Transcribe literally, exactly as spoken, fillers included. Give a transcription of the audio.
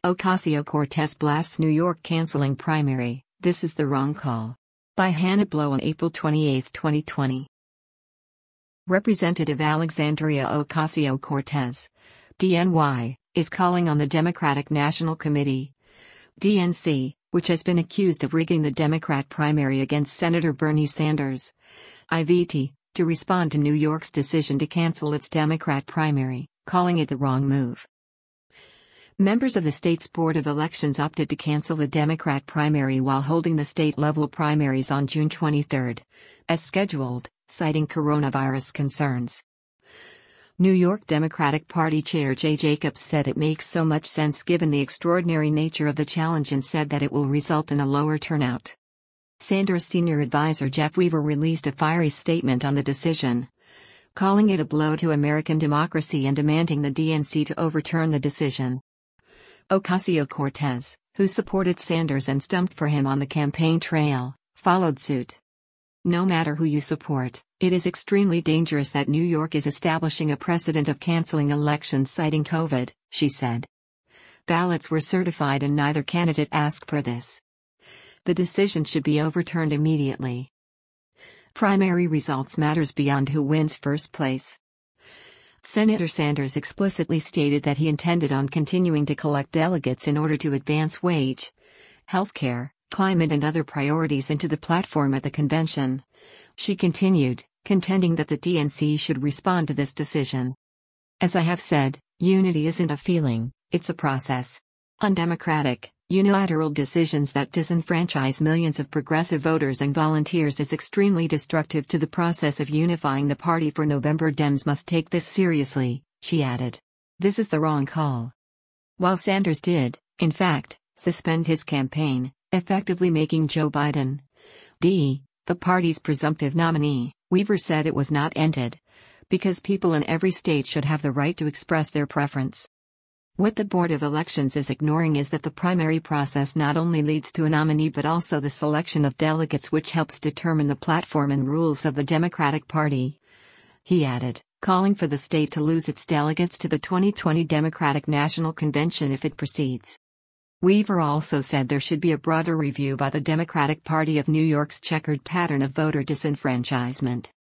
Ocasio-Cortez blasts New York canceling primary, "This is the wrong call." By Hannah Blow on April twenty-eighth, twenty twenty. Representative Alexandria Ocasio-Cortez, D N Y, is calling on the Democratic National Committee, D N C, which has been accused of rigging the Democrat primary against Senator Bernie Sanders, I V T, to respond to New York's decision to cancel its Democrat primary, calling it the wrong move. Members of the state's Board of Elections opted to cancel the Democrat primary while holding the state-level primaries on June twenty-third, as scheduled, citing coronavirus concerns. New York Democratic Party Chair Jay Jacobs said it makes so much sense given the extraordinary nature of the challenge and said that it will result in a lower turnout. Sanders senior advisor Jeff Weaver released a fiery statement on the decision, calling it a blow to American democracy and demanding the D N C to overturn the decision. Ocasio-Cortez, who supported Sanders and stumped for him on the campaign trail, followed suit. "No matter who you support, it is extremely dangerous that New York is establishing a precedent of canceling elections citing COVID," she said. "Ballots were certified and neither candidate asked for this. The decision should be overturned immediately. Primary results matters beyond who wins first place." Senator Sanders explicitly stated that he intended on continuing to collect delegates in order to advance wage, healthcare, climate and other priorities into the platform at the convention. She continued, contending that the D N C should respond to this decision. "As I have said, unity isn't a feeling, it's a process. Undemocratic, unilateral decisions that disenfranchise millions of progressive voters and volunteers is extremely destructive to the process of unifying the party for November. Dems must take this seriously," she added. "This is the wrong call." While Sanders did, in fact, suspend his campaign, effectively making Joe Biden, D, the party's presumptive nominee, Weaver said it was not ended, because people in every state should have the right to express their preference. What the Board of Elections is ignoring is that the primary process not only leads to a nominee but also the selection of delegates, which helps determine the platform and rules of the Democratic Party. He added, calling for the state to lose its delegates to the twenty twenty Democratic National Convention if it proceeds. Weaver also said there should be a broader review by the Democratic Party of New York's checkered pattern of voter disenfranchisement.